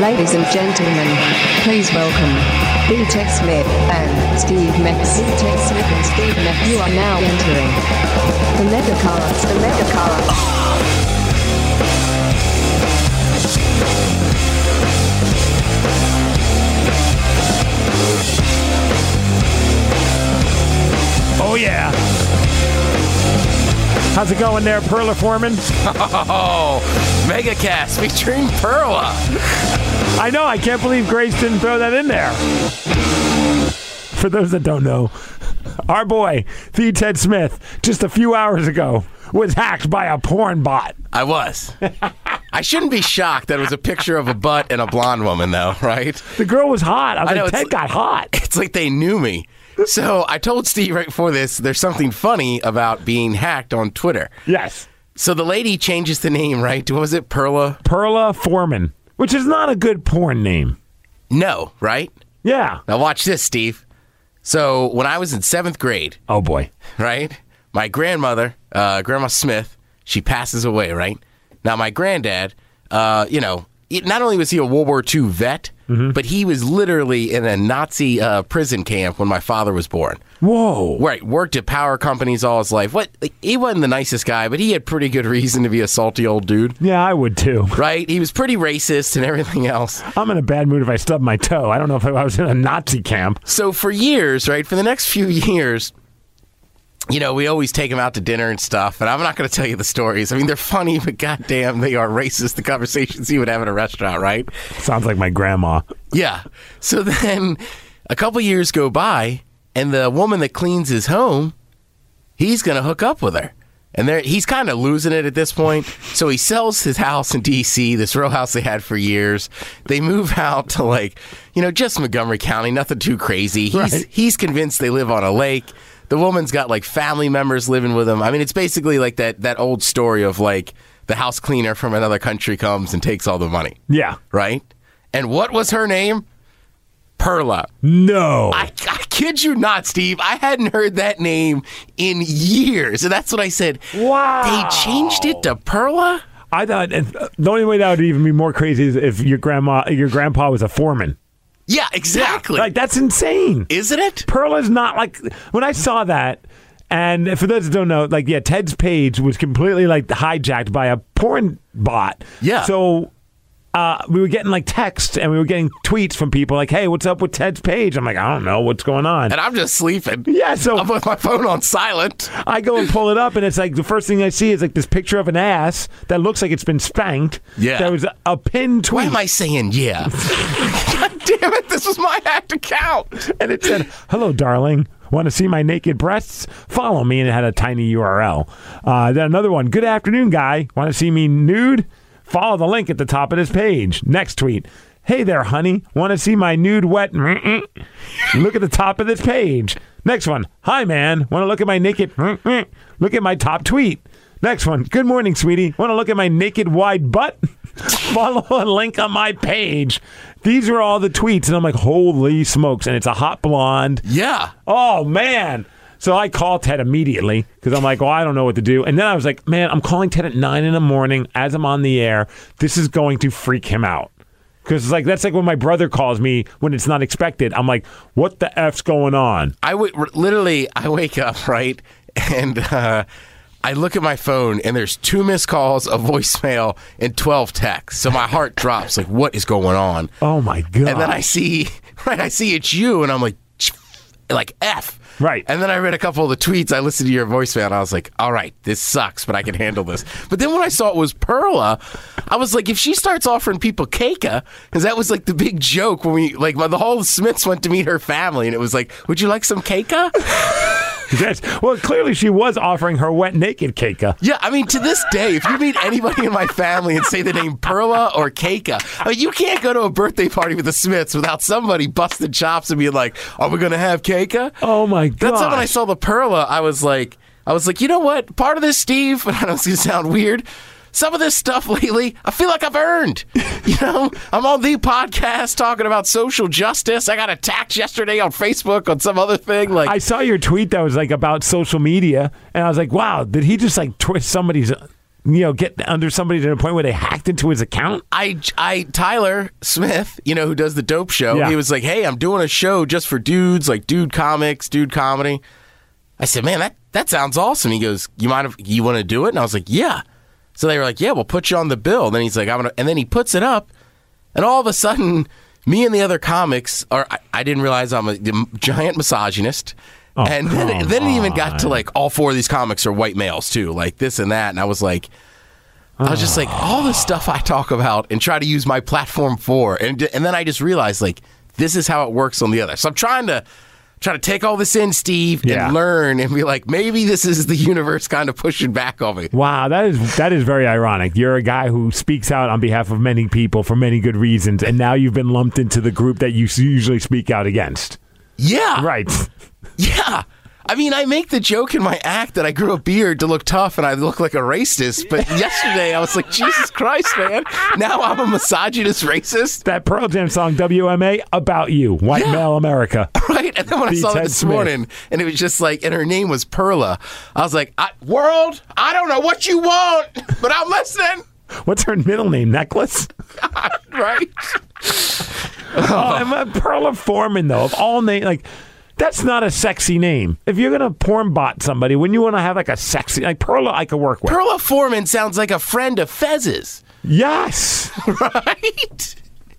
Ladies and gentlemen, please welcome B-Tech Smith and Steve Mex. B-Tech Smith and Steve Mex. You are now entering the Megacast. The Megacast. Oh, yeah. How's it going there, Perla Foreman? Oh, Megacast featuring Perla. I know. I can't believe Grace didn't throw that in there. For those that don't know, our boy, the Ted Smith, just a few hours ago, was hacked by a porn bot. I was. I shouldn't be shocked that it was a picture of a butt and a blonde woman, though, right? The girl was hot. I know, Ted got hot. It's like they knew me. So I told Steve right before this, there's something funny about being hacked on Twitter. Yes. So the lady changes the name, right? What was it? Perla? Perla Foreman, which is not a good porn name. No, right? Yeah. Now watch this, Steve. So when I was in 7th grade. Oh, boy. Right? My grandmother, Grandma Smith, she passes away, right? Now my granddad, not only was he a World War II vet, but he was literally in a Nazi prison camp when my father was born. Whoa. Right. Worked at power companies all his life. He wasn't the nicest guy, but he had pretty good reason to be a salty old dude. Yeah, I would too. Right? He was pretty racist and everything else. I'm in a bad mood if I stub my toe. I don't know if I was in a Nazi camp. So for years, right, for the next few years, we always take him out to dinner and stuff, and I'm not going to tell you the stories. I mean, they're funny, but goddamn, they are racist, the conversations he would have at a restaurant, right? Sounds like my grandma. Yeah. So then a couple years go by, and the woman that cleans his home, he's going to hook up with her. And he's kind of losing it at this point. So he sells his house in D.C., this row house they had for years. They move out to just Montgomery County, nothing too crazy. He's convinced they live on a lake. The woman's got family members living with him. I mean, it's basically like that old story of the house cleaner from another country comes and takes all the money. Yeah. Right? And what was her name? Perla. No. I kid you not, Steve. I hadn't heard that name in years. And that's what I said. Wow. They changed it to Perla? I thought the only way that would even be more crazy is if your grandpa was a foreman. Yeah, exactly. That's insane. Isn't it? Perla's not when I saw that, and for those that don't know, Ted's page was completely hijacked by a porn bot. Yeah. So we were getting texts and we were getting tweets from people hey, what's up with Ted's page? I'm like, I don't know what's going on. And I'm just sleeping. Yeah, so I'm with my phone on silent. I go and pull it up, and it's the first thing I see is this picture of an ass that looks like it's been spanked. Yeah. There was a pinned tweet. Why am I saying yeah? God damn it, this was my hacked account. And it said, hello, darling. Want to see my naked breasts? Follow me. And it had a tiny URL. Then another one. Good afternoon, guy. Want to see me nude? Follow the link at the top of this page. Next tweet. Hey there, honey. Want to see my nude wet? Look at the top of this page. Next one. Hi, man. Want to look at my naked? Look at my top tweet. Next one. Good morning, sweetie. Want to look at my naked wide butt? Follow a link on my page. These are all the tweets, and I'm like, holy smokes. And it's a hot blonde. Yeah. Oh, man. So I call Ted immediately because I'm like, I don't know what to do. And then I was like, man, I'm calling Ted at 9 a.m. as I'm on the air. This is going to freak him out. Because that's like when my brother calls me when it's not expected. I'm like, what the F's going on? I wake up, right? And I look at my phone, and there's 2 missed calls, a voicemail, and 12 texts. So my heart drops, what is going on? Oh, my God. And then I see it's you, and I'm like F. Right. And then I read a couple of the tweets. I listened to your voicemail, and I was like, all right, this sucks, but I can handle this. But then when I saw it was Perla, I was like, if she starts offering people Keika, because that was the big joke when we, the whole Smiths went to meet her family, and it was like, would you like some Keika? Yes. Well, clearly she was offering her wet naked Keika. Yeah, I mean, to this day, if you meet anybody in my family and say the name Perla or Keika, you can't go to a birthday party with the Smiths without somebody busting chops and being like, are we going to have Keika? Oh, my God. That's how when I saw the Perla, I was like, you know what? Part of this, Steve, and I know it's going to sound weird, some of this stuff lately, I feel like I've earned. I'm on the podcast talking about social justice. I got attacked yesterday on Facebook on some other thing. I saw your tweet that was about social media, and I was like, wow, did he just twist somebody's get under somebody to the point where they hacked into his account? Tyler Smith, who does the Dope Show, Yeah. he was like, hey, I'm doing a show just for dudes, like dude comics, dude comedy. I said, man, that sounds awesome. He goes, you want to do it? And I was like, yeah. So they were like, yeah, we'll put you on the bill. And then he's like, and then he puts it up, and all of a sudden, me and the other comics I didn't realize I'm a giant misogynist. Oh, and then it even got to like all four of these comics are white males too, like this and that. And I was just like, all the stuff I talk about and try to use my platform for. And then I just realized, like, this is how it works on the other. So I'm trying to take all this in, Steve, and learn and be like, maybe this is the universe kind of pushing back on me. Wow, that is very ironic. You're a guy who speaks out on behalf of many people for many good reasons, and now you've been lumped into the group that you usually speak out against. Yeah. Right. Yeah. I mean, I make the joke in my act that I grew a beard to look tough and I look like a racist, but yesterday I was like, Jesus Christ, man. Now I'm a misogynist racist. That Pearl Jam song, WMA, about you, white male America. Right? And then when I saw it this morning, and it was just like, and her name was Perla, I was like, world, I don't know what you want, but I'm listening. What's her middle name? Necklace? Right? I'm Perla Foreman, though. Of all names, like, that's not a sexy name. If you're going to porn bot somebody, wouldn't you want to have like a sexy, like Perla I could work with? Perla Foreman sounds like a friend of Fez's. Yes. Right?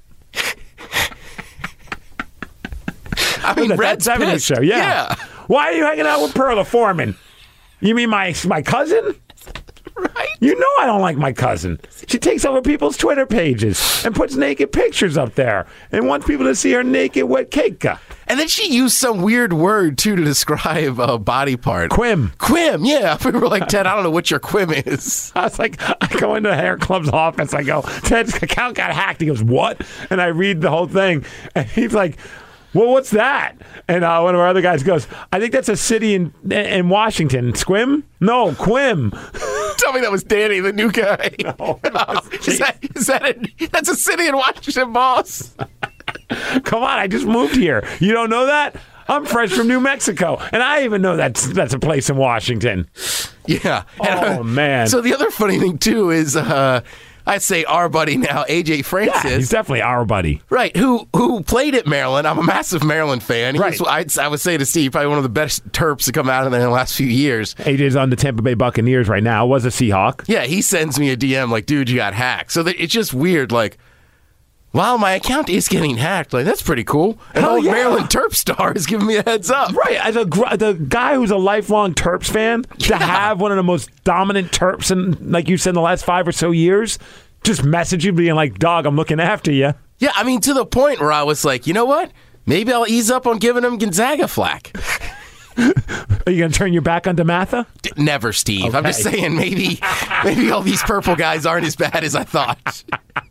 I mean, Red's that 70s pissed. show. Yeah. Why are you hanging out with Perla Foreman? You mean my cousin? Right? You know I don't like my cousin. She takes over people's Twitter pages and puts naked pictures up there and wants people to see her naked wet cake. And then she used some weird word, too, to describe a body part. Quim. Quim, yeah. We were like, Ted, I don't know what your quim is. I was like, I go into the hair club's office. I go, Ted's account got hacked. He goes, what? And I read the whole thing. And he's like, well, what's that? And one of our other guys goes, I think that's a city in Washington. Squim? No, Quim. Tell me that was Danny, the new guy. No, that's a city in Washington, boss. Come on, I just moved here. You don't know that? I'm fresh from New Mexico, and I even know that's a place in Washington. Yeah. Oh, man. So the other funny thing, too, is I'd say our buddy now, AJ Francis. Yeah, he's definitely our buddy. Right, who played at Maryland. I'm a massive Maryland fan. Right. I would say to Steve, probably one of the best Terps to come out of there in the last few years. AJ's on the Tampa Bay Buccaneers right now. Was a Seahawk. Yeah, he sends me a DM like, dude, you got hacked. So it's just weird, like, wow, my account is getting hacked. Like, that's pretty cool. And Hell old yeah. Maryland Terp star is giving me a heads up. Right, as the guy who's a lifelong Terps fan, to have one of the most dominant Terps in, like you said, in the last 5 or so years, just message you being like, dog, I'm looking after you. Yeah, I mean, to the point where I was like, you know what? Maybe I'll ease up on giving him Gonzaga flack. Are you going to turn your back on DeMatha? Never, Steve. Okay. I'm just saying maybe all these purple guys aren't as bad as I thought.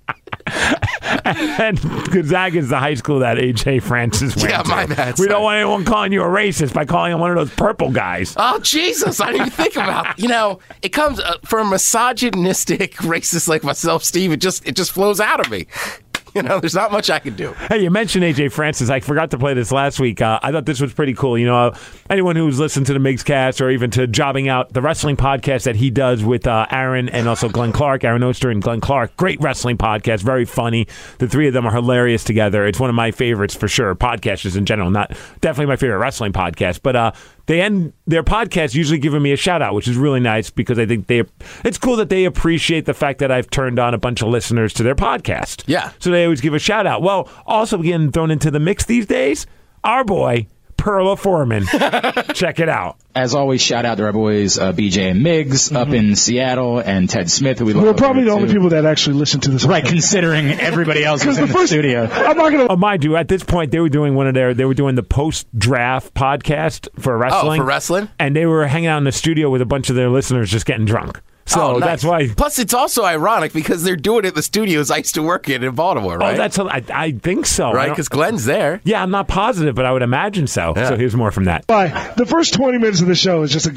And Gonzaga is the high school that AJ Francis went Yeah, to. my bad, We son. don't want anyone calling you a racist by calling him one of those purple guys. Oh, Jesus. I didn't even think about it. It comes from misogynistic racist like myself, Steve. It just flows out of me. There's not much I can do. Hey, you mentioned AJ Francis. I forgot to play this last week. I thought this was pretty cool. Anyone who's listened to the Migs Cast or even to Jobbing Out, the wrestling podcast that he does with Aaron and also Glenn Clark, Aaron Oster and Glenn Clark. Great wrestling podcast, very funny. The three of them are hilarious together. It's one of my favorites for sure. Podcasters in general, not definitely my favorite wrestling podcast. But they end their podcast usually giving me a shout out, which is really nice because I think it's cool that they appreciate the fact that I've turned on a bunch of listeners to their podcast. Yeah. So they always give a shout out. Well, also getting thrown into the mix these days, our boy, Perla Foreman. Check it out. As always, shout out to our boys BJ and Miggs up in Seattle and Ted Smith, who we love. We're probably the too. only people that actually listen to this. Right, considering everybody else is in the first studio. I'm not going to. Mind you, at this point, they were doing the post-draft podcast for wrestling. Oh, for wrestling? And they were hanging out in the studio with a bunch of their listeners just getting drunk. So nice. that's why. Plus, it's also ironic because they're doing it at the studios I used to work in Baltimore, right? I think so. right, because Glenn's there. Yeah, I'm not positive, but I would imagine so. Yeah. So here's more from that. The first 20 minutes of the show is just a complete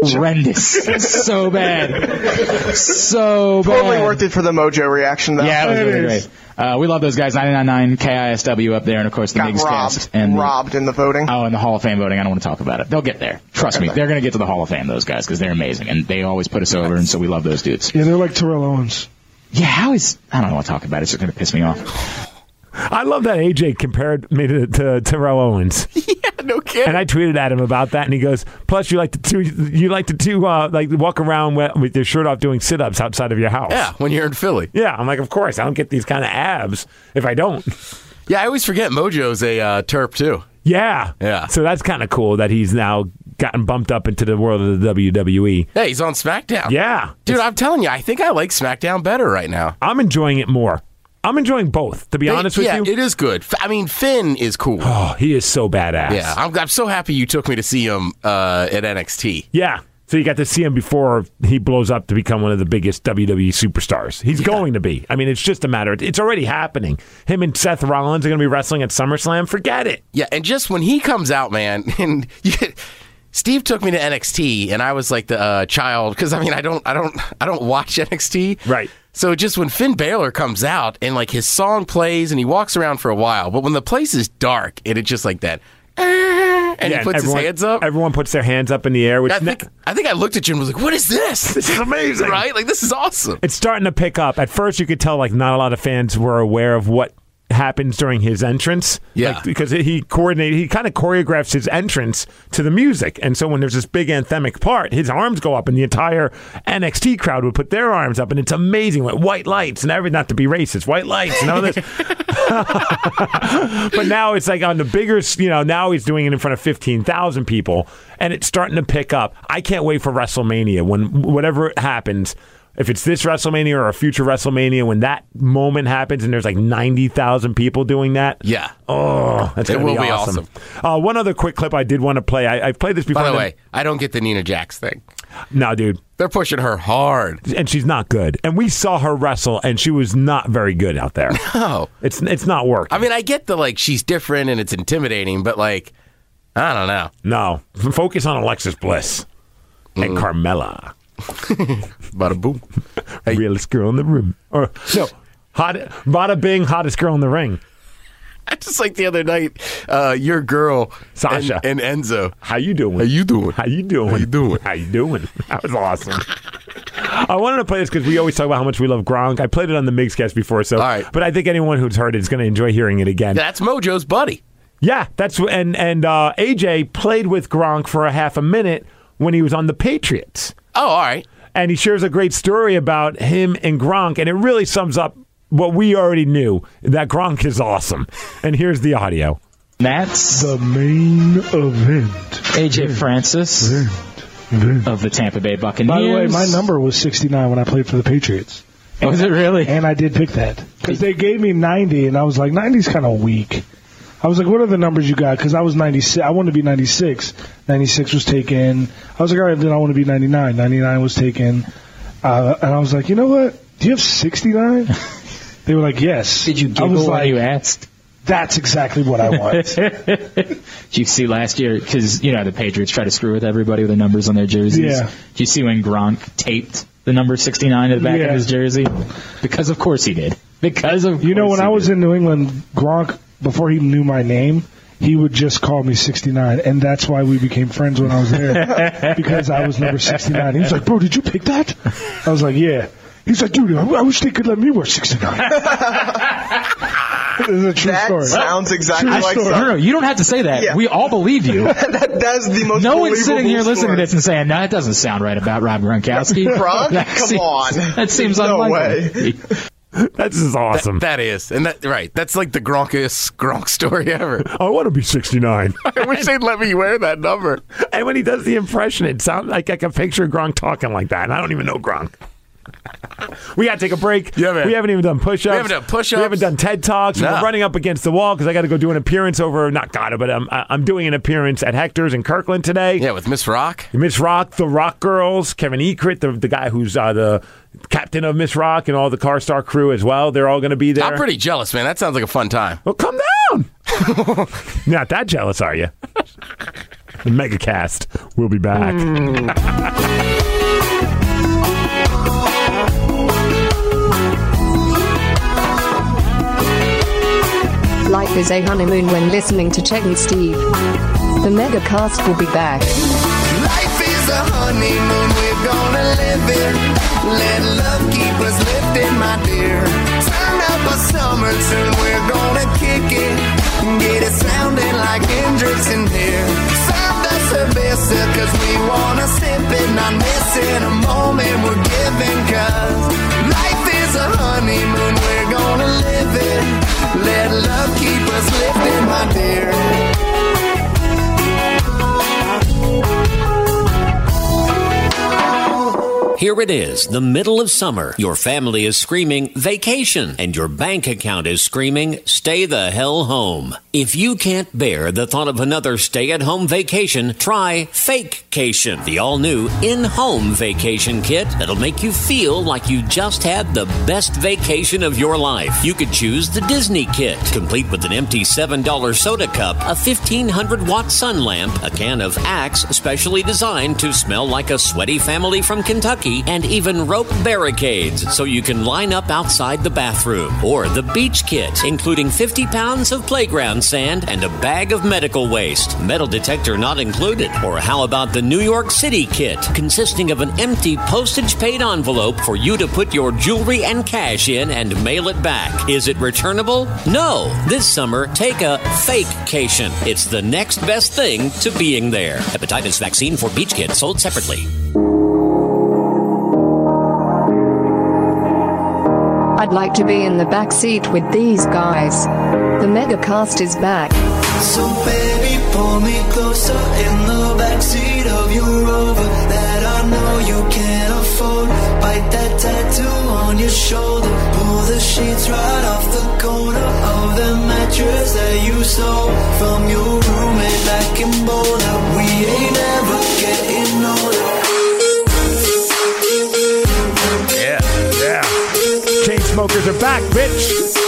horrendous. So bad. So bad. Totally worth it for the Mojo reaction, though. Yeah, it was really great. We love those guys. 99.9 KISW up there, and of course the Got Migs robbed. cast. And robbed in the voting. Oh, and the Hall of Fame voting. I don't want to talk about it. They'll get there. Trust me. They're going to get to the Hall of Fame, those guys, because they're amazing. And they always put us over, and so we love those dudes. Yeah, they're like Terrell Owens. Yeah, I don't want to talk about it. It's just going to piss me off. I love that AJ compared me to Terrell Owens. Yeah, no kidding. And I tweeted at him about that, and he goes, "Plus, you like to walk around with your shirt off doing sit-ups outside of your house." Yeah, when you're in Philly. Yeah, I'm like, of course, I don't get these kind of abs if I don't. Yeah, I always forget Mojo's a Terp too. Yeah, Yeah. So that's kind of cool that he's now gotten bumped up into the world of the WWE. Hey, he's on SmackDown. Yeah, Dude, I'm telling you, I think I like SmackDown better right now. I'm enjoying it more. I'm enjoying both, to be honest with you. Yeah, it is good. I mean, Finn is cool. Oh, he is so badass. Yeah, I'm so happy you took me to see him at NXT. Yeah. So you got to see him before he blows up to become one of the biggest WWE superstars. He's going to be. I mean, it's just a matter. It's already happening. Him and Seth Rollins are going to be wrestling at SummerSlam. Forget it. Yeah, and just when he comes out, man, and Steve took me to NXT, and I was like the child because I mean I don't watch NXT. Right. So just when Finn Balor comes out and like his song plays and he walks around for a while, but when the place is dark and it's just like that, and he puts his hands up. Everyone puts their hands up in the air. Which I think I looked at you and was like, "What is this? This is amazing, right? Like this is awesome." It's starting to pick up. At first, you could tell like not a lot of fans were aware of what happens during his entrance. Yeah. Because he kind of choreographs his entrance to the music. And so when there's this big anthemic part, his arms go up and the entire NXT crowd would put their arms up. And it's amazing with white lights and everything, not to be racist, white lights and all this. But now it's like on the bigger, now he's doing it in front of 15,000 people and it's starting to pick up. I can't wait for WrestleMania when whatever happens. If it's this WrestleMania or a future WrestleMania, when that moment happens and there's like 90,000 people doing that, Yeah. oh, that's going to will be be awesome. One other quick clip I did want to play. I've played this before. By the way, I don't get the Nina Jax thing. No, dude. They're pushing her hard. And she's not good. And we saw her wrestle, and she was not very good out there. No. It's not working. I mean, I get the, like, she's different and it's intimidating, but, like, I don't know. No. Focus on Alexis Bliss and Carmella. Bada boom. Hey. Realest girl in the room. Or, no. Bada bing, hottest girl in the ring. I just like the other night, your girl, Sasha. and Enzo. How you doing? How you doing? How you doing? How you doing? How you doing? That was awesome. I wanted to play this because we always talk about how much we love Gronk. I played it on the Migscast before, so. All right. But I think anyone who's heard it is going to enjoy hearing it again. That's Mojo's buddy. Yeah, that's and AJ played with Gronk for a half a minute when he was on the Patriots. Oh, all right. And he shares a great story about him and Gronk, and it really sums up what we already knew, that Gronk is awesome. And here's the audio. That's The main event. AJ Francis of the Tampa Bay Buccaneers. By the way, my number was 69 when I played for the Patriots. Was it really? And I did pick that. Because they gave me 90, and I was like, 90's kind of weak. I was like, what are the numbers you got? Because I was 96. I wanted to be 96. 96 was taken. I was like, all right, then I want to be 99. 99 was taken. And I was like, you know what? Do you have 69? They were like, yes. Did you I giggle was while like, you asked? That's exactly what I want. Did you see last year, because, the Patriots try to screw with everybody with the numbers on their jerseys. Yeah. Did you see when Gronk taped the number 69 to the back of his jersey? Because of course he did. When I was in New England, Gronk, before he knew my name, he would just call me 69, and that's why we became friends when I was there, because I was number 69. He was like, bro, did you pick that? I was like, yeah. He's like, dude, I wish they could let me wear 69. This is a true That story. sounds exactly True like story. something. No, you don't have to say that. Yeah. We all believe you. That is the most No one's sitting here believable listening to story. this and saying, no, that doesn't sound right about Rob Gronkowski. Gronk? Come on. That seems No unlikely. That's just awesome. That is. And that's like the Gronk story ever. I want to be 69. I wish they'd let me wear that number. And when he does the impression, it sounds like I can picture Gronk talking like that. And I don't even know Gronk. We got to take a break. Yeah, man. We haven't even done push-ups. We haven't done push-ups. We haven't done TED Talks. No. We're running up against the wall because I got to go do an appearance over, I'm doing an appearance at Hector's in Kirkland today. Yeah, with Miss Rock. Miss Rock, the Rock Girls, Kevin Ekrit, the guy who's the captain of Miss Rock, and all the Car Star crew as well. They're all going to be there. I'm pretty jealous, man. That sounds like a fun time. Well, come down. Not that jealous, are you? The Megacast. We'll be back. Life is a honeymoon when listening to Chet and Steve. The Megacast will be back. Life is a honeymoon, we're gonna live it. Let love keep us lifted, my dear. Turn up a summer tune, we're gonna kick it. Get it sounding like Hendrix in here. Serve the cerveza, cause we wanna sip it. Not missing a moment we're giving, cause life is a honeymoon, we're gonna live it. Let love keep us lifted, my dear. Here it is, the middle of summer. Your family is screaming vacation, and your bank account is screaming stay the hell home. If you can't bear the thought of another stay-at-home vacation, try Fakecation, the all-new in-home vacation kit that'll make you feel like you just had the best vacation of your life. You could choose the Disney kit, complete with an empty $7 soda cup, a 1,500-watt sun lamp, a can of Axe specially designed to smell like a sweaty family from Kentucky, and even rope barricades so you can line up outside the bathroom. Or the beach kit, including 50 pounds of playground sand and a bag of medical waste. Metal detector not included. Or how about the New York City kit, consisting of an empty postage-paid envelope for you to put your jewelry and cash in and mail it back. Is it returnable? No. This summer, take a Fakecation. It's the next best thing to being there. Hepatitis vaccine for beach kit sold separately. I'd like to be in the back seat with these guys. The Megacast is back. So baby, pull me closer in the backseat of your Rover that I know you can't afford. Bite that tattoo on your shoulder. Pull the sheets right off the corner of the mattress that you stole from your roommate back in Boulder. We ain't ever getting older. Chainsmokers are back, bitch.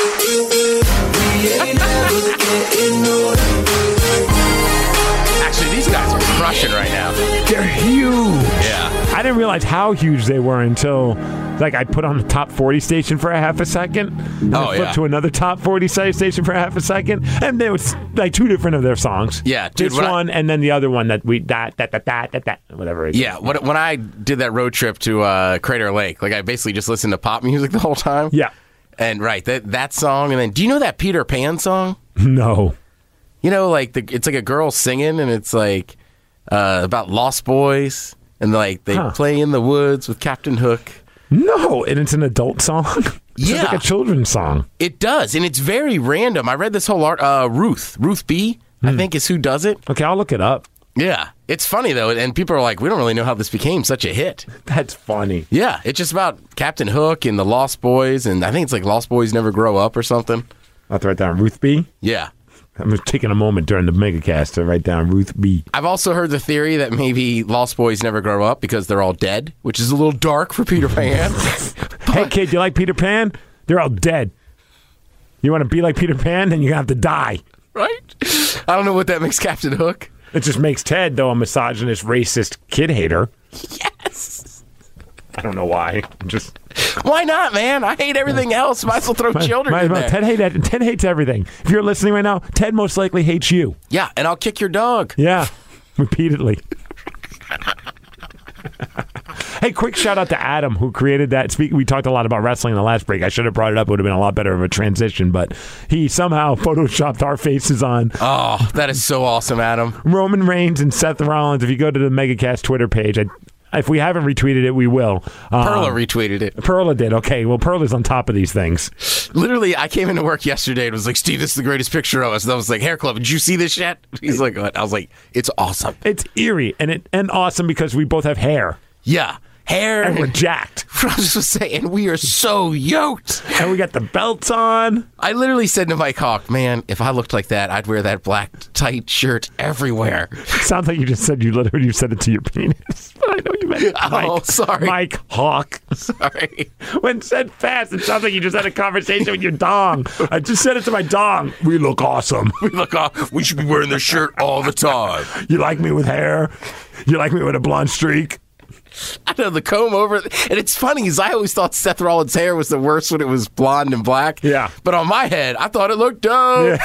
Actually, these guys are crushing right now. They're huge. Yeah. I didn't realize how huge they were until, like, I put on the top 40 station for a half a second. And I flipped to another top 40 station for a half a second. And there was, like, two different of their songs. Yeah, dude. This one and then the other one that we, whatever it is. Yeah, when I did that road trip to Crater Lake, like, I basically just listened to pop music the whole time. Yeah. And, right, that song. And then, do you know that Peter Pan song? No. You know, like, it's like a girl singing, and it's, like, about Lost Boys. And, like, they play in the woods with Captain Hook. No, and it's an adult song? Yeah. It's like a children's song. It does, and it's very random. I read this whole art. Ruth B, I think, is who does it. Okay, I'll look it up. Yeah. It's funny, though, and people are like, we don't really know how this became such a hit. That's funny. Yeah, it's just about Captain Hook and the Lost Boys, and I think it's like Lost Boys Never Grow Up or something. I'll have to write down Ruth B. Yeah. I'm just taking a moment during the Megacast to write down Ruth B. I've also heard the theory that maybe Lost Boys never grow up because they're all dead, which is a little dark for Peter Pan. Hey, kid, you like Peter Pan? They're all dead. You want to be like Peter Pan? Then you're going to have to die. Right? I don't know what that makes Captain Hook. It just makes Ted, though, a misogynist, racist kid hater. Yes. I don't know why. Just why not, man? I hate everything else. Might as well throw children in there. Ted hates everything. If you're listening right now, Ted most likely hates you. Yeah, and I'll kick your dog. Yeah, repeatedly. Hey, quick shout out to Adam who created that. We talked a lot about wrestling in the last break. I should have brought it up. It would have been a lot better of a transition, but he somehow photoshopped our faces on. Oh, that is so awesome, Adam. Roman Reigns and Seth Rollins. If you go to the Megacast Twitter page, if we haven't retweeted it, we will. Perla retweeted it. Perla did. Okay, well, Perla's on top of these things. Literally, I came into work yesterday and was like, Steve, this is the greatest picture of us. And I was like, Hair Club, did you see this yet? He's like, what? I was like, it's awesome. It's eerie and awesome because we both have hair. Yeah. hair. And we're jacked. I was just saying, we are so yoked. And we got the belts on. I literally said to Mike Hawk, man, if I looked like that, I'd wear that black tight shirt everywhere. Sounds like you just said you said it to your penis. But I know you meant Mike. Sorry. Mike Hawk. Sorry. When said fast, it sounds like you just had a conversation with your dong. I just said it to my dong. We look awesome. We should be wearing this shirt all the time. You like me with hair? You like me with a blonde streak? I know, the comb over. And it's funny, because I always thought Seth Rollins' hair was the worst when it was blonde and black. Yeah. But on my head, I thought it looked dope.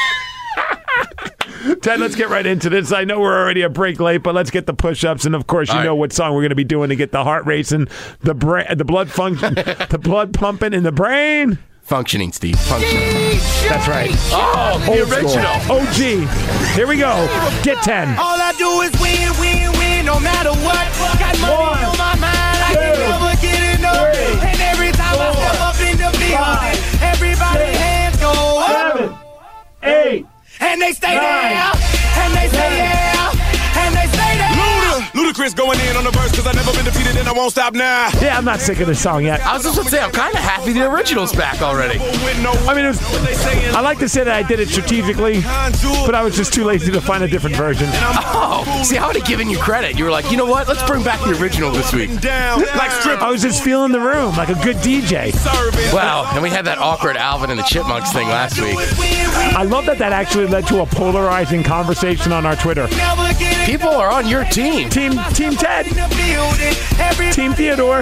Yeah. Ted, let's get right into this. I know we're already a break late, but let's get the push-ups. And, of course, you know what song we're going to be doing to get the heart racing, the blood function, the blood pumping in the brain. Functioning, Steve. Functioning. That's right. Oh, the original. OG. Here we go. Get 10. All I do is win, win, win, no matter what. Got money on my mind, I can never get enough. And every time I step up in the building, everybody hands go up. 7, 8. And they stay there, and they stay there, and they stay there. Ludacris going in on the verse, because I've never been defeated and I won't stop now. Yeah, I'm not sick of this song yet. I was just going to say, I'm kind of happy the original's back already. I mean, I like to say that I did it strategically, but I was just too lazy to find a different version. Oh, see, I would have given you credit. You were like, you know what? Let's bring back the original this week. I was just feeling the room like a good DJ. Wow, and we had that awkward Alvin and the Chipmunks thing last week. I love that actually led to a polarizing conversation on our Twitter. People are on your team. Team Ted. Team Theodore.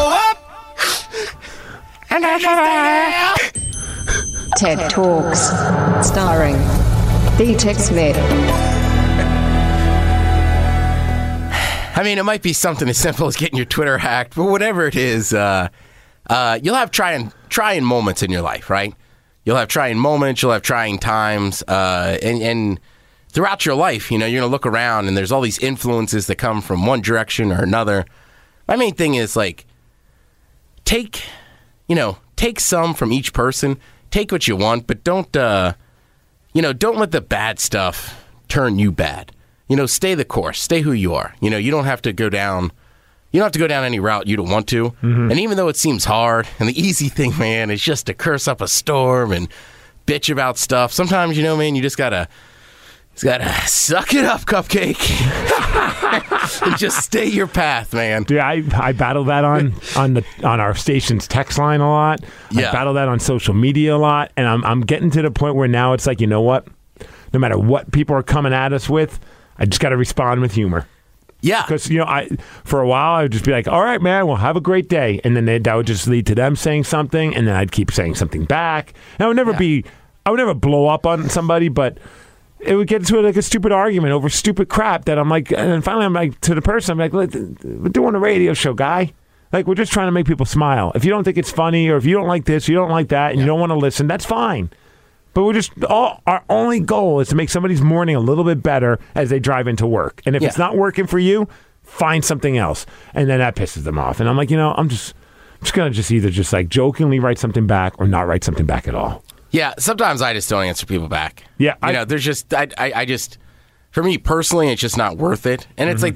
TED Talks. Starring B-Tech Smith. I mean, it might be something as simple as getting your Twitter hacked, but whatever it is, you'll have trying moments in your life, right? You'll have trying moments, you'll have trying times, and throughout your life, you're going to look around and there's all these influences that come from one direction or another. My main thing is, like, take some from each person, take what you want, but don't let the bad stuff turn you bad. Stay the course, stay who you are. You don't have to go down any route you don't want to. Mm-hmm. And even though it seems hard, and the easy thing, man, is just to curse up a storm and bitch about stuff. Sometimes, man, you just gotta suck it up, Cupcake, and just stay your path, man. Dude, I battle that on our station's text line a lot. Yeah. I battle that on social media a lot, and I'm getting to the point where now it's like, you know what? No matter what people are coming at us with, I just got to respond with humor. Yeah. Because, for a while, I would just be like, all right, man, well, have a great day. And then that would just lead to them saying something, and then I'd keep saying something back. And I would never blow up on somebody, but it would get into like a stupid argument over stupid crap that I'm like, and then finally I'm like, to the person, I'm like, we're doing a radio show, guy. Like, we're just trying to make people smile. If you don't think it's funny, or if you don't like this, you don't like that, and you don't want to listen, that's fine. But our only goal is to make somebody's morning a little bit better as they drive into work. And if it's not working for you, find something else. And then that pisses them off. And I'm like, I'm just going to either just like jokingly write something back or not write something back at all. Yeah, sometimes I just don't answer people back. Yeah. There's just, I just, for me personally, it's just not worth it. And it's like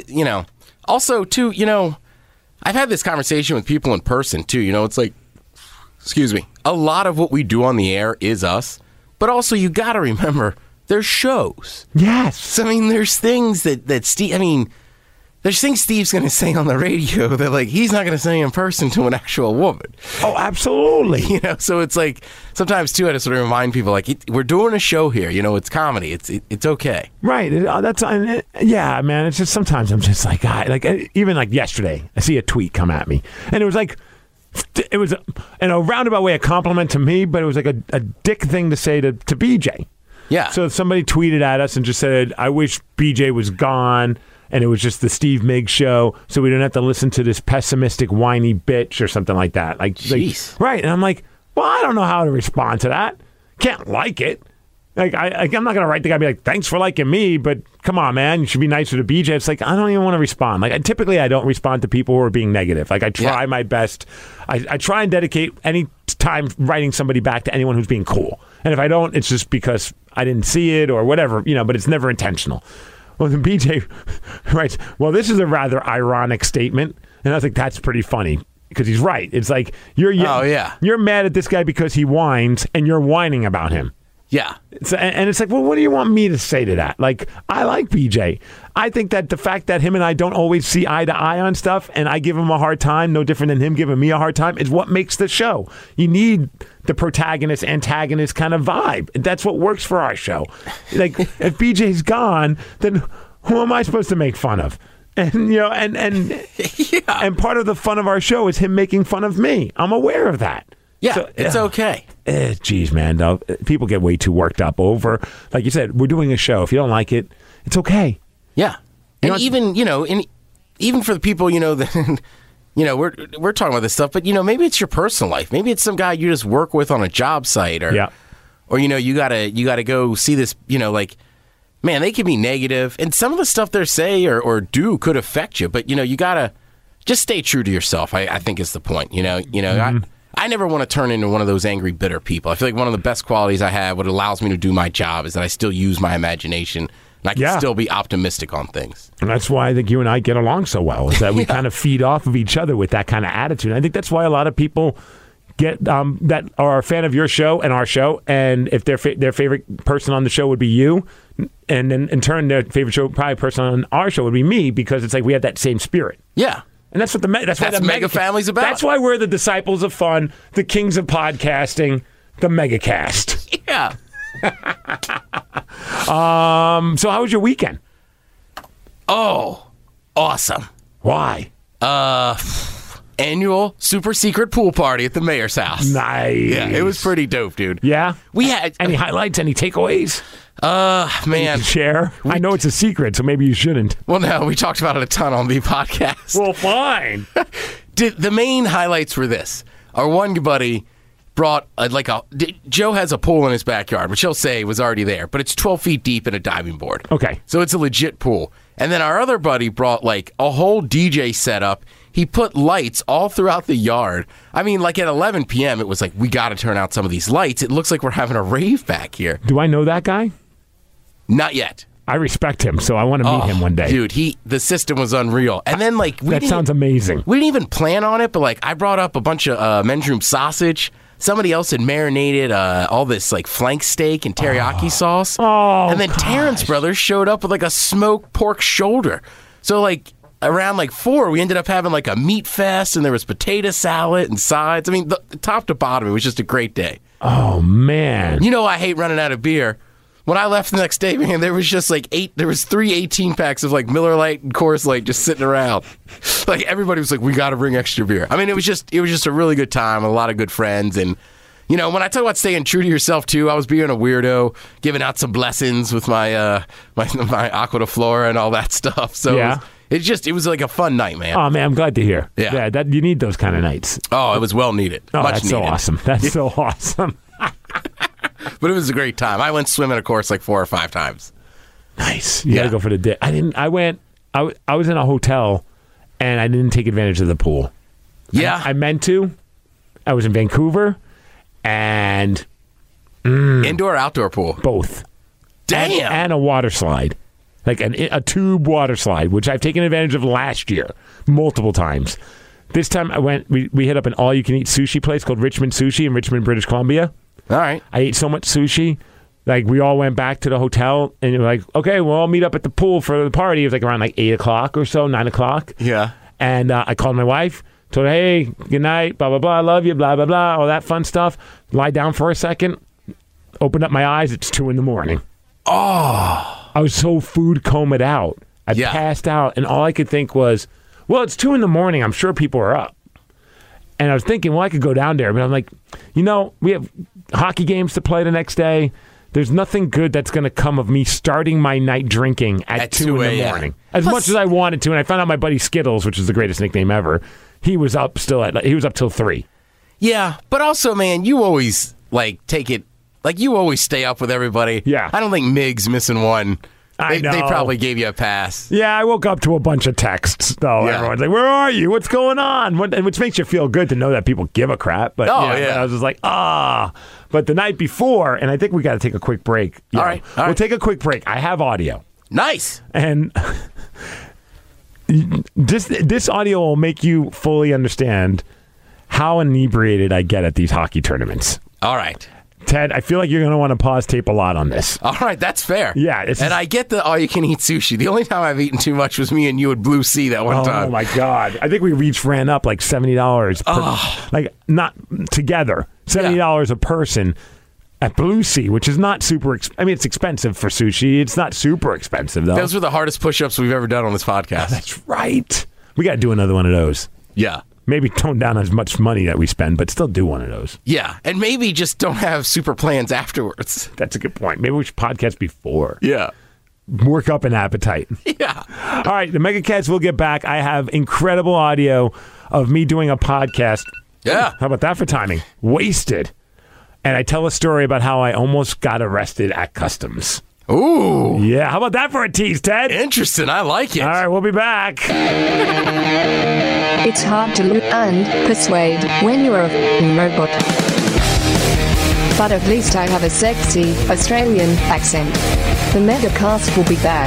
also too, I've had this conversation with people in person too. It's like, excuse me, a lot of what we do on the air is us, but also you got to remember there's shows. Yes. So, there's things that Steve, there's things Steve's going to say on the radio that, like, he's not going to say in person to an actual woman. Oh, absolutely. So it's like, sometimes, too, I just sort of remind people, like, we're doing a show here. It's comedy. It's okay. Right. Yeah, man. It's just sometimes I'm just like, God, like, even like yesterday, I see a tweet come at me, and it was like, it was in a roundabout way a compliment to me, but it was like a dick thing to say to BJ. Yeah. So somebody tweeted at us and just said, I wish BJ was gone, and it was just the Steve Miggs show, so we don't have to listen to this pessimistic, whiny bitch or something like that. Like, right. And I'm like, well, I don't know how to respond to that. Can't like it. Like, I'm not going to write the guy and be like, thanks for liking me, but come on, man, you should be nicer to BJ. It's like, I don't even want to respond. Like, typically I don't respond to people who are being negative. Like, I try my best. I try and dedicate any time writing somebody back to anyone who's being cool. And if I don't, it's just because I didn't see it or whatever, but it's never intentional. Well, then BJ writes, well, this is a rather ironic statement. And I was like, that's pretty funny. Because he's right. It's like, you're mad at this guy because he whines, and you're whining about him. Yeah. And it's like, well, what do you want me to say to that? Like, I like BJ. I think that the fact that him and I don't always see eye to eye on stuff, and I give him a hard time, no different than him giving me a hard time, is what makes the show. You need the protagonist, antagonist kind of vibe. That's what works for our show. Like, if BJ's gone, then who am I supposed to make fun of? And and part of the fun of our show is him making fun of me. I'm aware of that. Yeah, so, it's okay. Geez, man, though, people get way too worked up over. Like you said, we're doing a show. If you don't like it, it's okay. Yeah, and even for the people that we're talking about this stuff, but maybe it's your personal life. Maybe it's some guy you just work with on a job site, or you gotta go see this. Man, they can be negative, and some of the stuff they say or do could affect you. But you gotta just stay true to yourself. I think is the point. I never want to turn into one of those angry, bitter people. I feel like one of the best qualities I have, what allows me to do my job, is that I still use my imagination, and I can still be optimistic on things. And that's why I think you and I get along so well, is that we kind of feed off of each other with that kind of attitude. And I think that's why a lot of people get that are a fan of your show and our show, and if their favorite person on the show would be you, and then in turn their favorite person on our show would be me, because it's like we have that same spirit. Yeah. And that's what the Mega Family's about. That's why we're the disciples of fun, the kings of podcasting, the Megacast. Yeah. So how was your weekend? Oh, awesome. Why? Annual super secret pool party at the mayor's house. Nice. Yeah, it was pretty dope, dude. Yeah? We had any highlights, any takeaways? Man. Share? I know it's a secret, so maybe you shouldn't. Well, no, we talked about it a ton on the podcast. Well, fine. The main highlights were this. Our one buddy brought Joe has a pool in his backyard, which he'll say was already there, but it's 12 feet deep and a diving board. Okay. So it's a legit pool. And then our other buddy brought a whole DJ setup. He put lights all throughout the yard. I mean, at 11 p.m., it was like, we got to turn out some of these lights. It looks like we're having a rave back here. Do I know that guy? Not yet. I respect him, so I want to meet him one day. Dude, the system was unreal. And then, that sounds amazing. We didn't even plan on it, but, I brought up a bunch of men's room sausage. Somebody else had marinated all this, flank steak and teriyaki sauce. Oh, and then Terrence Brothers showed up with, a smoked pork shoulder. So, around 4, we ended up having a meat fest, and there was potato salad and sides. I mean, top to bottom, it was just a great day. Oh, man. I hate running out of beer. When I left the next day, man, there was just 8. There was 3 18-packs of Miller Lite and Coors Light just sitting around. Everybody was like, "We got to bring extra beer." I mean, it was just a really good time with a lot of good friends. And when I talk about staying true to yourself too, I was being a weirdo, giving out some blessings with my my Aqua de Flora and all that stuff. So yeah. It was a fun night, man. Oh man, I'm glad to hear. Yeah, that you need those kind of nights. Oh, it was well needed. Oh, Much that's needed. so awesome. That's so awesome. But it was a great time. I went swimming, of course, 4 or 5 times. Nice. You got to go for the day. I was in a hotel, and I didn't take advantage of the pool. Yeah. I meant to. I was in Vancouver, and... Indoor, outdoor pool? Both. Damn. And a water slide. A tube water slide, which I've taken advantage of last year multiple times. This time I went, we hit up an all-you-can-eat sushi place called Richmond Sushi in Richmond, British Columbia. All right. I ate so much sushi. We all went back to the hotel, and we're okay, we'll all meet up at the pool for the party. It was around 8 o'clock or so, 9 o'clock. Yeah. And I called my wife, told her, hey, good night, blah, blah, blah, I love you, blah, blah, blah, all that fun stuff. Lie down for a second, opened up my eyes, it's 2 a.m. Oh. I was so food comed out. I passed out, and all I could think was, well, it's 2 a.m. I'm sure people are up. And I was thinking, well, I could go down there. But I'm like, we have hockey games to play the next day. There's nothing good that's going to come of me starting my night drinking at 2 a.m. As much as I wanted to. And I found out my buddy Skittles, which is the greatest nickname ever, he was up till 3. Yeah, but also, man, you always, take it, you always stay up with everybody. Yeah. I don't think Mig's missing one. I know. They probably gave you a pass. Yeah, I woke up to a bunch of texts, though. Yeah. Everyone's like, where are you? What's going on? Which makes you feel good to know that people give a crap. But, I was just like, But the night before, and I think we got to take a quick break. All right. We'll take a quick break. I have audio. Nice. And This audio will make you fully understand how inebriated I get at these hockey tournaments. All right. Ted, I feel like you're going to want to pause tape a lot on this. All right, that's fair. Yeah. I get the all-you-can-eat sushi. The only time I've eaten too much was me and you at Blue Sea that one time. Oh, my God. I think we ran up like $70 like not together. $70 a person at Blue Sea, which is not super it's expensive for sushi. It's not super expensive, though. Those were the hardest push-ups we've ever done on this podcast. That's right. We got to do another one of those. Yeah. Maybe tone down as much money that we spend, but still do one of those. Yeah, and maybe just don't have super plans afterwards. That's a good point. Maybe we should podcast before. Yeah. Work up an appetite. Yeah. All right, the Mega Cats will get back. I have incredible audio of me doing a podcast. Yeah. How about that for timing? Wasted. And I tell a story about how I almost got arrested at customs. Ooh. Yeah, how about that for a tease, Ted? Interesting. I like it. All right, we'll be back. It's hard to lure and persuade when you're a f***ing robot. But at least I have a sexy Australian accent. The Megacast will be back.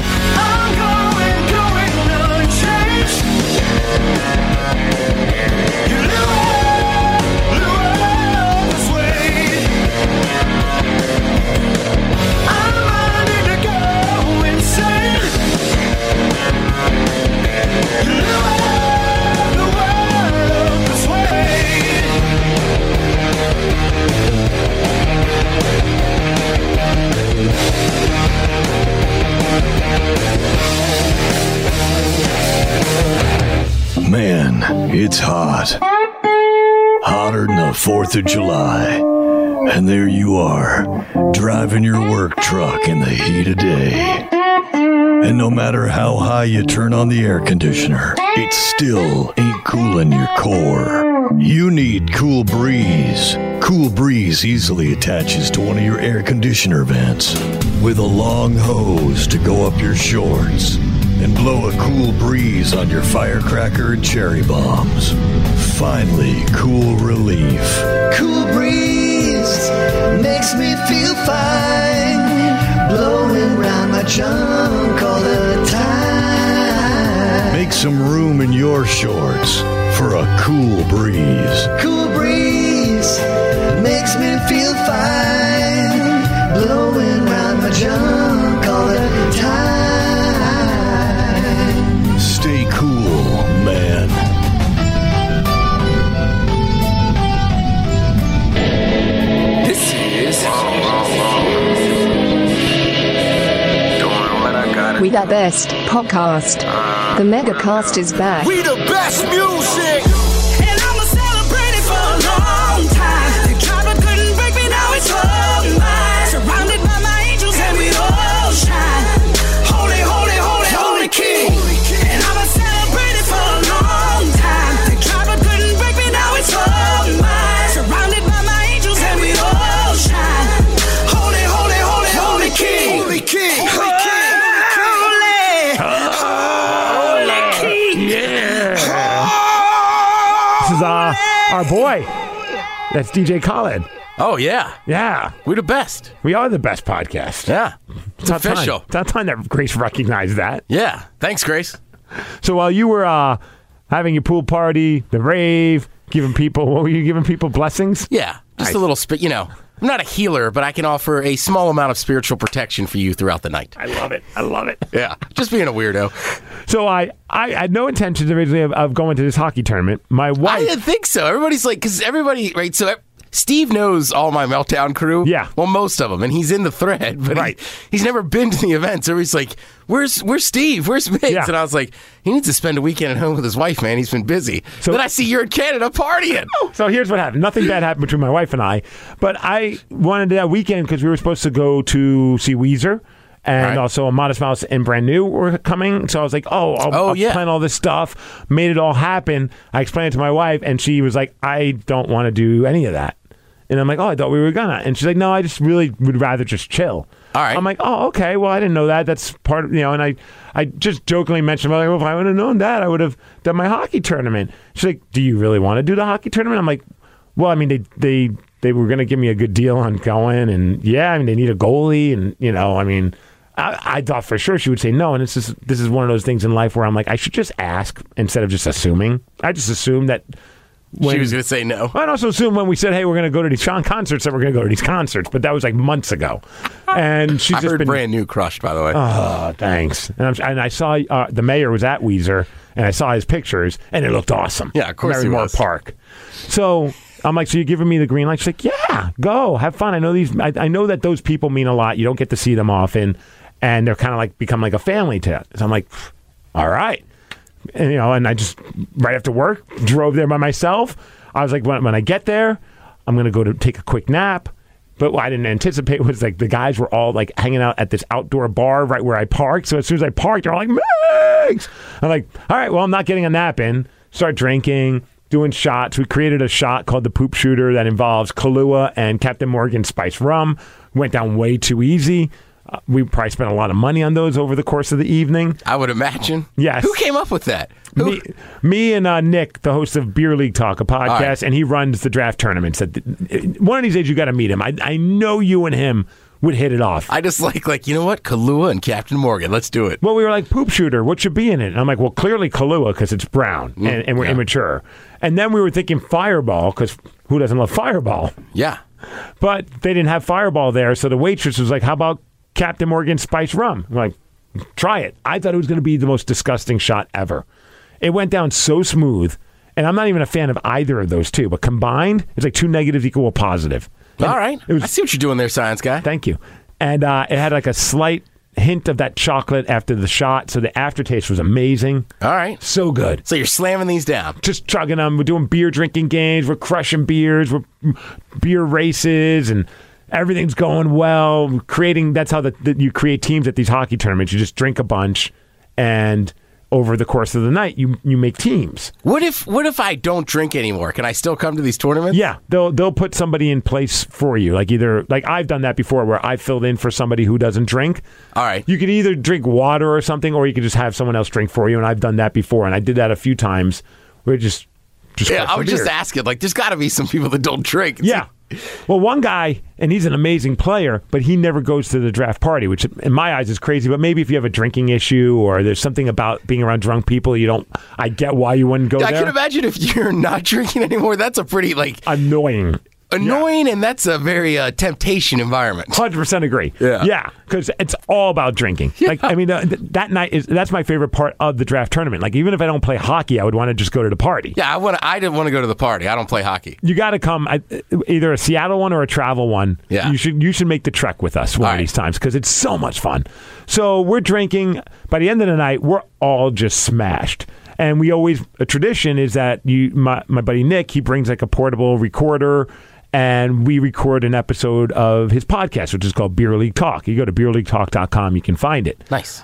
Man, it's hot. Hotter than the 4th of July. And there you are, driving your work truck in the heat of day. And no matter how high you turn on the air conditioner, it still ain't cooling your core. You need Cool Breeze. Cool Breeze easily attaches to one of your air conditioner vents with a long hose to go up your shorts and blow a cool breeze on your firecracker and cherry bombs. Finally, cool relief. Cool breeze makes me feel fine, blowing round my junk all the time. Make some room in your shorts for a cool breeze. Cool breeze makes me feel fine, blowing round my junk all the time. Stay cool, man. This is We the best podcast. The Megacast is back. We the best music. and I'ma celebrate it for a long time. The driver couldn't break me, now it's all mine. Surrounded by my angels and we all shine. Holy, holy, holy, holy King. And I'ma celebrate it for a long time. The driver couldn't break me, now it's all mine. Surrounded by my angels and we all shine. Holy, holy, holy, holy King. Holy King. Holy King. This is our boy. That's DJ Khaled. Oh, yeah. Yeah. We're the best. We are the best podcast. Yeah. It's about official. Time. It's about time that Grace recognized that. Yeah. Thanks, Grace. So while you were having your pool party, the rave, what were you giving people blessings? Yeah. Just a little spit, I'm not a healer, but I can offer a small amount of spiritual protection for you throughout the night. I love it. I love it. Yeah. Just being a weirdo. So I had no intentions originally of going to this hockey tournament. My wife. I didn't think so. Everybody's like, because everybody, right? So Steve knows all my Meltdown crew. Yeah. Well, most of them. And he's in the thread, but right. he's never been to the event. So he's like, where's Steve? Where's Migs? Yeah. And I was like, he needs to spend a weekend at home with his wife, man. He's been busy. So then I see you're in Canada partying. So here's what happened. Nothing bad happened between my wife and I, but I wanted that weekend because we were supposed to go to see Weezer. And also a Modest Mouse and Brand New were coming. So I was like, I'll plan all this stuff. Made it all happen. I explained it to my wife, and she was like, I don't want to do any of that. And I'm like, I thought we were gonna. And she's like, no, I just really would rather just chill. All right. I'm like, okay. Well, I didn't know that. That's part of, and I just jokingly mentioned, well, if I would have known that, I would have done my hockey tournament. She's like, do you really want to do the hockey tournament? I'm like, well, I mean, they were going to give me a good deal on going. And yeah, I mean, they need a goalie. And, I thought for sure she would say no, and this is one of those things in life where I'm like, I should just ask instead of just assuming. I just assumed that she was going to say no. I'd also assume when we said, hey, we're going to go to these Sean concerts, that we're going to go to these concerts, but that was like months ago. And she's I just heard been brand new Crushed, by the way. Oh, thanks. And I saw the mayor was at Weezer, and I saw his pictures, and it looked awesome. Yeah, of course he Merrimore was. Park. So I'm like, so you're giving me the green light? She's like, yeah, go, have fun. I know I know that those people mean a lot. You don't get to see them often, and they're kind of like become like a family to it. So I'm like, all right. And, and I just, right after work, drove there by myself. I was like, when I get there, I'm going to go to take a quick nap. But what I didn't anticipate was like the guys were all like hanging out at this outdoor bar right where I parked. So as soon as I parked, they're all like, Megs! I'm like, all right, well, I'm not getting a nap in. Start drinking, doing shots. We created a shot called the Poop Shooter that involves Kahlua and Captain Morgan spiced rum. Went down way too easy. We probably spent a lot of money on those over the course of the evening. I would imagine. Yes. Who came up with that? Me and Nick, the host of Beer League Talk, a podcast, right. and he runs the draft tournaments. One of these days, you got to meet him. I know you and him would hit it off. I just like, you know what? Kahlua and Captain Morgan. Let's do it. Well, we were like, Poop Shooter, what should be in it? And I'm like, well, clearly Kahlua because it's brown and we're immature. And then we were thinking Fireball because who doesn't love Fireball? Yeah. But they didn't have Fireball there, so the waitress was like, how about Captain Morgan spiced rum? I'm like, try it. I thought it was going to be the most disgusting shot ever. It went down so smooth, and I'm not even a fan of either of those two, but combined, it's like two negatives equal a positive. And all right. I see what you're doing there, science guy. Thank you. And it had like a slight hint of that chocolate after the shot, so the aftertaste was amazing. All right. So good. So you're slamming these down. Just chugging them. We're doing beer drinking games. We're crushing beers. We're beer races, and everything's going well. We're creating. That's how you create teams at these hockey tournaments. You just drink a bunch, and over the course of the night, you make teams. What if I don't drink anymore? Can I still come to these tournaments? Yeah, they'll put somebody in place for you. Like I've done that before, where I filled in for somebody who doesn't drink. All right. You could either drink water or something, or you could just have someone else drink for you. And I've done that before, and I did that a few times. We're just yeah. I was beers. just asking. Like, there's got to be some people that don't drink. Yeah. Well, one guy, and he's an amazing player, but he never goes to the draft party, which in my eyes is crazy. But maybe if you have a drinking issue or there's something about being around drunk people, I get why you wouldn't go there. I can imagine if you're not drinking anymore, that's a pretty annoying, and that's a very temptation environment. 100% agree. Yeah, because it's all about drinking. Yeah. Like, I mean, that night that's my favorite part of the draft tournament. Like, even if I don't play hockey, I would want to just go to the party. Yeah, I didn't want to go to the party. I don't play hockey. You got to come either a Seattle one or a travel one. Yeah, you should make the trek with us one of these times because it's so much fun. So we're drinking. By the end of the night, we're all just smashed. And a tradition is that my buddy Nick, he brings like a portable recorder. And we record an episode of his podcast, which is called Beer League Talk. You go to beerleaguetalk.com, you can find it. Nice.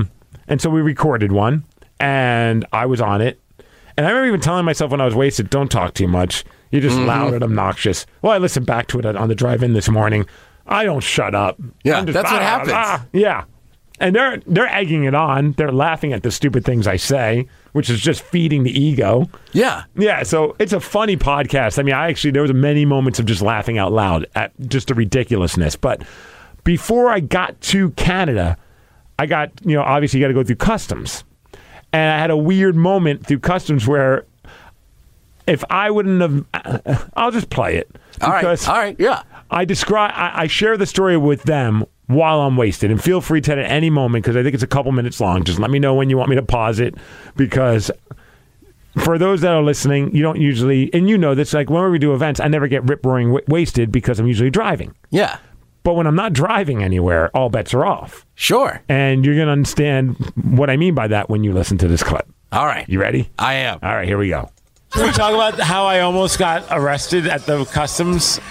And so we recorded one, and I was on it. And I remember even telling myself when I was wasted, don't talk too much. You're just loud and obnoxious. Well, I listened back to it on the drive-in this morning. I don't shut up. Yeah, that's what happens. Yeah. And they're egging it on. They're laughing at the stupid things I say, which is just feeding the ego. Yeah. Yeah, so it's a funny podcast. I mean, there was many moments of just laughing out loud at just the ridiculousness. But before I got to Canada, I got, obviously you got to go through customs. And I had a weird moment through customs where if I wouldn't have, I'll just play it. All right, yeah. I share the story with them while I'm wasted, and feel free to at any moment, because I think it's a couple minutes long. Just let me know when you want me to pause it, because for those that are listening, you don't usually, and this, like whenever we do events, I never get rip-roaring wasted because I'm usually driving. Yeah. But when I'm not driving anywhere, all bets are off. Sure. And you're going to understand what I mean by that when you listen to this clip. All right. You ready? I am. All right, here we go. Can we talk about how I almost got arrested at the customs?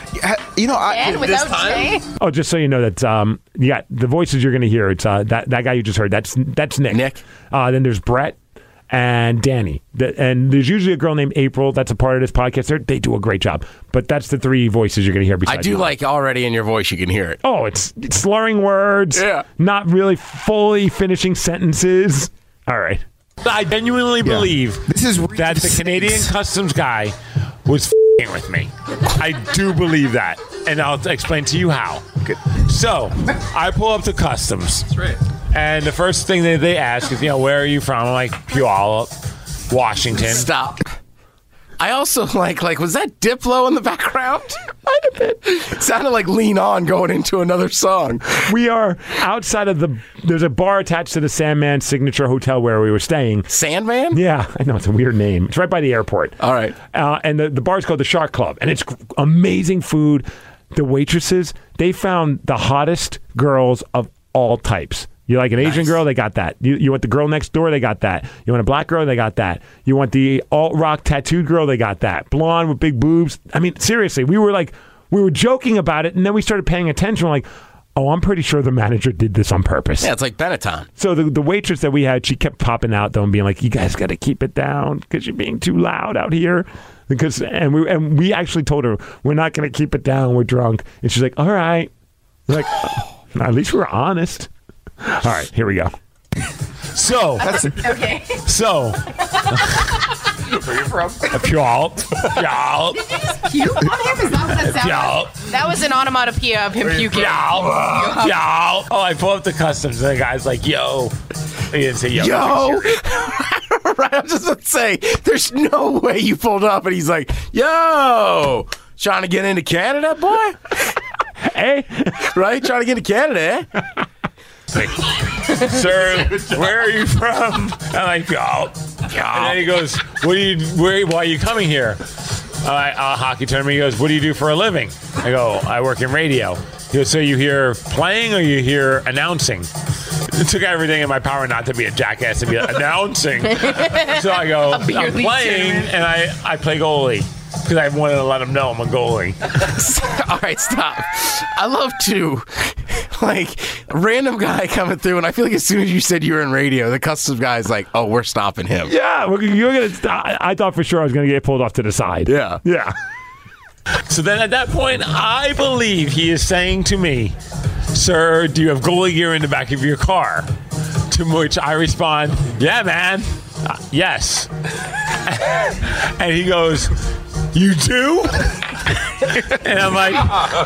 And without Jay? Oh, just so you know that, the voices you're going to hear, it's that guy you just heard. That's Nick. Nick. Then there's Brett and Danny. And there's usually a girl named April that's a part of this podcast. They do a great job. But that's the three voices you're going to hear. I do like already in your voice, you can hear it. Oh, it's slurring words. Yeah. Not really fully finishing sentences. All right. I genuinely believe that the Canadian customs guy was f***ing with me. I do believe that. and I'll explain to you how. So, I pull up to customs. That's right. And the first thing that they ask is, where are you from? I'm like, Puyallup, Washington. Stop. I also like, was that Diplo in the background? Might have been. It sounded like Lean On going into another song. We are outside of there's a bar attached to the Sandman Signature Hotel where we were staying. Sandman? Yeah, I know, it's a weird name. It's right by the airport. All right. And the bar's called the Shark Club, and it's amazing food. The waitresses, they found the hottest girls of all types. You like an Asian girl? They got that. You want the girl next door? They got that. You want a black girl? They got that. You want the alt-rock tattooed girl? They got that. Blonde with big boobs? I mean, seriously, we were joking about it, and then we started paying attention. We're like, oh, I'm pretty sure the manager did this on purpose. Yeah, it's like Benetton. So the waitress that we had, she kept popping out, though, and being like, you guys got to keep it down because you're being too loud out here. And we actually told her, we're not going to keep it down. We're drunk. And she's like, all right. We're like, at least we're honest. All right, here we go. So, Okay. So, where are you from? Puyallup. Puke on him? Is that what that sounded like? That was an onomatopoeia of him puking. Oh, I pull up the customs, and the guy's like, yo. He didn't say yo. Yo! Right, I was just about to say, there's no way you pulled up, and he's like, yo! Trying to get into Canada, boy? Hey? Right? Trying to get into Canada, eh? Like, sir, where are you from? I'm like, yo. And then he goes, why are you coming here? A hockey tournament. He goes, what do you do for a living? I go, I work in radio. He goes, so you here playing or you here announcing? It took everything in my power not to be a jackass and be announcing. So I go, I'm playing, and I play goalie. Because I wanted to let him know I'm a goalie. All right, stop. I love to, a random guy coming through, and I feel like as soon as you said you were in radio, the customs guy's like, oh, we're stopping him. Yeah, you're gonna stop. I thought for sure I was going to get pulled off to the side. Yeah. Yeah. So then at that point, I believe he is saying to me, sir, do you have goalie gear in the back of your car? To which I respond, yeah, man. Yes. And he goes, you do? And I'm like,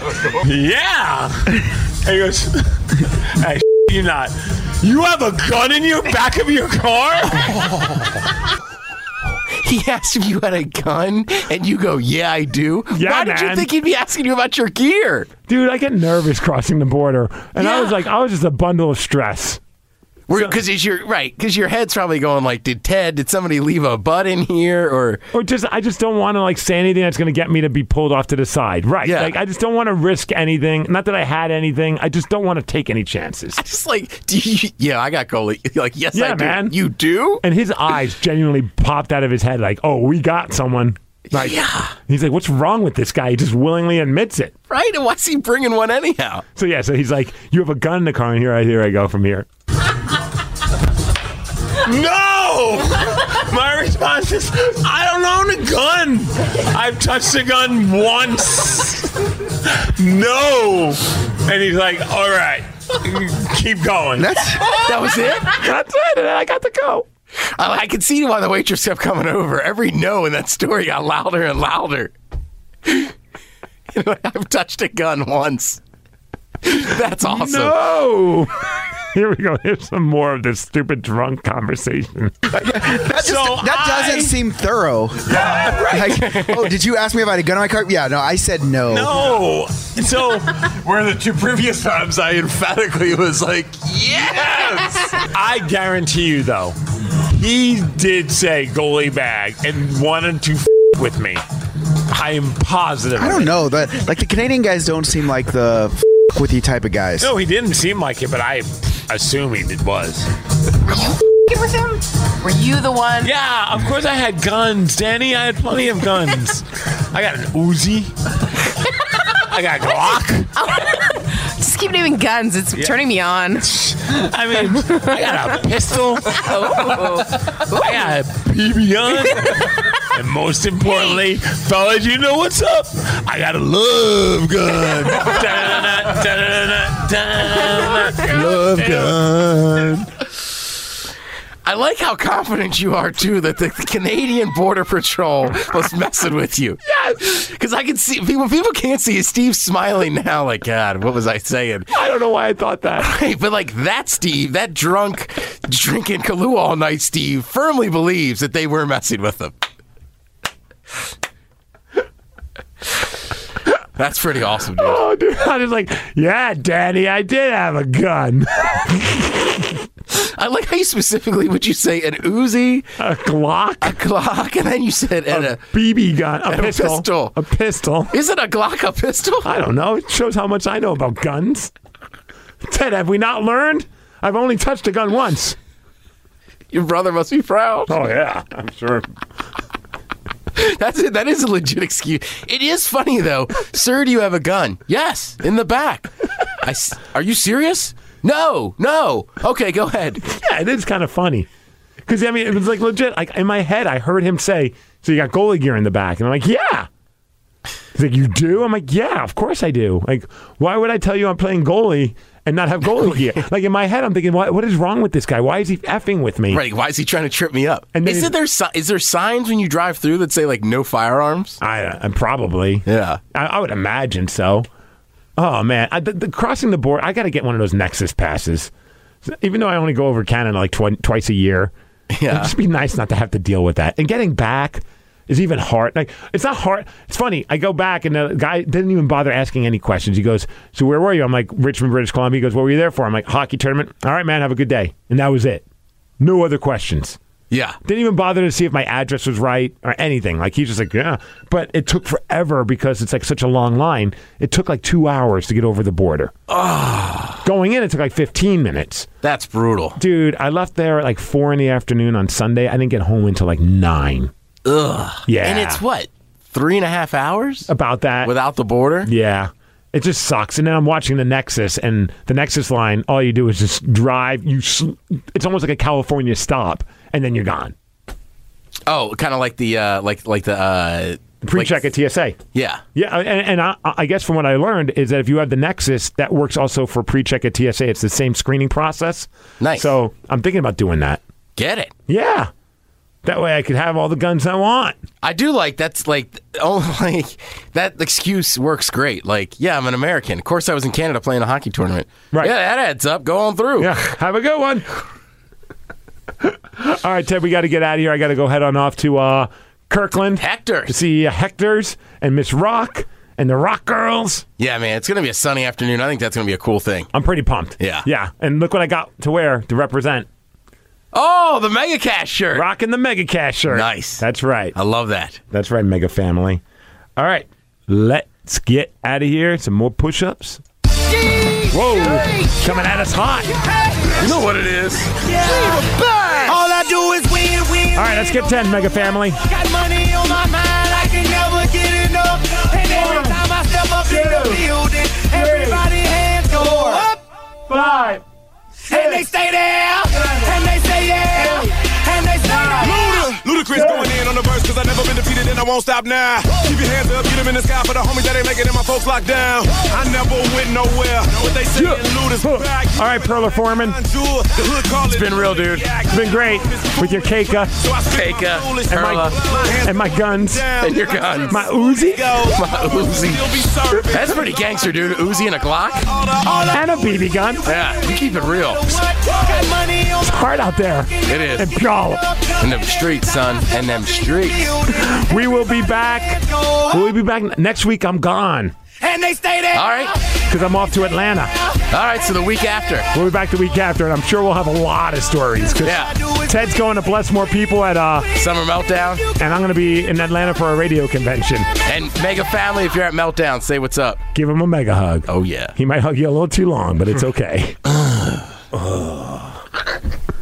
yeah. And he goes, hey, you not. You have a gun in your back of your car? He asked if you had a gun, and you go, yeah, I do. Yeah, Why did you think he'd be asking you about your gear? Dude, I get nervous crossing the border. And I was just a bundle of stress. Because your head's probably going like, did somebody leave a butt in here, or I just don't want to say anything that's going to get me to be pulled off to the side, right? Yeah. I just don't want to risk anything. Not that I had anything. I just don't want to take any chances. Just I got goalie. Like, yes, yeah, I do. Man. You do? And his eyes genuinely popped out of his head, like, oh, we got someone. Yeah. He's like, what's wrong with this guy? He just willingly admits it. Right? And why's he bringing one anyhow? So he's like, you have a gun in the car, and here I go from here. No! My response is, I don't own a gun. I've touched a gun once. No. And he's like, all right, keep going. That was it? That's it. And then I got to go. I can see why the waitress kept coming over. Every no in that story got louder and louder. I've touched a gun once. That's awesome. No. Here we go. Here's some more of this stupid drunk conversation. That doesn't seem thorough. Yeah, right. Oh, did you ask me if I had a gun in my car? Yeah, no, I said no. No. So, where the two previous times I emphatically was like, yes! I guarantee you, though, he did say goalie bag and wanted to with me. I am positive. I don't know. The Canadian guys don't seem like the with you type of guys. No, he didn't seem like it, but I assume he was. Were you with him? Were you the one? Yeah, of course I had guns, Danny. I had plenty of guns. I got an Uzi. I got a Glock. Just keep naming guns. It's turning me on. I mean, I got a pistol. I got a BB gun. And most importantly, fellas, you know what's up? I got a love gun. Love gun. I like how confident you are, too, that the Canadian Border Patrol was messing with you. Yes! Because I can see, people can't see is Steve smiling now, like, God, what was I saying? I don't know why I thought that. Right, but like that Steve, that drunk, drinking Kahlua all night Steve, firmly believes that they were messing with him. That's pretty awesome, dude. Oh, dude. I was like, yeah, Daddy, I did have a gun. I like how you specifically, would you say an Uzi? A Glock? A Glock, and then you said and a BB gun. A pistol. A pistol. Isn't a Glock a pistol? I don't know. It shows how much I know about guns. Ted, have we not learned? I've only touched a gun once. Your brother must be proud. Oh, yeah, I'm sure. That's it. That is a legit excuse. It is funny, though. Sir, do you have a gun? Yes, in the back. Are you serious? No. Okay, go ahead. Yeah, it is kind of funny. Because, I mean, it was like legit. Like, in my head, I heard him say, so you got goalie gear in the back. And I'm like, yeah. He's like, you do? I'm like, yeah, of course I do. Like, why would I tell you I'm playing goalie and not have goalie gear? Like, in my head, I'm thinking, what is wrong with this guy? Why is he effing with me? Right, why is he trying to trip me up? And then is there signs when you drive through that say, like, no firearms? I'm probably. Yeah. I would imagine so. Oh, man. The crossing the border, I got to get one of those Nexus passes. Even though I only go over Canada like twice a year. Yeah. It'd just be nice not to have to deal with that. And getting back is even hard. Like, it's not hard. It's funny. I go back and the guy didn't even bother asking any questions. He goes, so where were you? I'm like, Richmond, British Columbia. He goes, what were you there for? I'm like, hockey tournament. All right, man, have a good day. And that was it. No other questions. Yeah. Didn't even bother to see if my address was right or anything. Like, he's just like, yeah. But it took forever because it's like such a long line. It took like 2 hours to get over the border. Oh. Going in, it took like 15 minutes. That's brutal. Dude, I left there at like 4 in the afternoon on Sunday. I didn't get home until like 9. Ugh. Yeah. And it's what? 3.5 hours? About that. Without the border? Yeah. It just sucks. And then I'm watching the Nexus, and the Nexus line, all you do is just drive. It's almost like a California stop, and then you're gone. Oh, kind of like the pre-check at TSA. Yeah. Yeah, and I guess from what I learned is that if you have the Nexus, that works also for pre-check at TSA. It's the same screening process. Nice. So I'm thinking about doing that. Get it. Yeah. That way I could have all the guns I want. I do like that's like that excuse works great. Like, yeah, I'm an American. Of course I was in Canada playing a hockey tournament. Right. Yeah, that adds up. Go on through. Yeah. Have a good one. All right, Ted, we got to get out of here. I got to go head on off to Kirkland. Hector. To see Hector's and Miss Rock and the Rock Girls. Yeah, man, it's going to be a sunny afternoon. I think that's going to be a cool thing. I'm pretty pumped. Yeah. Yeah, and look what I got to wear to represent. Oh, the Mega Cash shirt. Rocking the Mega Cash shirt. Nice. That's right. I love that. That's right, Mega Family. All right, let's get out of here. Some more push-ups. Whoa, coming at us hot. You know what it is. All I do is win. All right, let's skip 10, Mega Family. Got money on my mind, I can never get enough. And every time I step up in the building, everybody hands go up. 5. And they stay there, and they say yeah, and they say that. Ludacris going in on the verse, cause I never been defeated and I won't stop now. Keep your hands up, get them in the sky for the homies that ain't making it, my folks locked down. I never went nowhere. What they say in Luda's back. All right, Perler Foreman. It's been real, dude. It's been great with your Keika. And my guns. And your guns. My Uzi. My Uzi. That's pretty gangster, dude. Uzi and a Glock. And a BB gun. Yeah, you keep it real. It's hard out there. It is. And Puyallup. In them streets, son. In them streets. We will be back. We'll be back next week. I'm gone. And they stay there. All right. Because I'm off to Atlanta. All right, so the week after. We'll be back the week after, and I'm sure we'll have a lot of stories. Yeah. Ted's going to bless more people at Summer Meltdown. And I'm going to be in Atlanta for a radio convention. And Mega Family, if you're at Meltdown, say what's up. Give him a mega hug. Oh, yeah. He might hug you a little too long, but it's okay.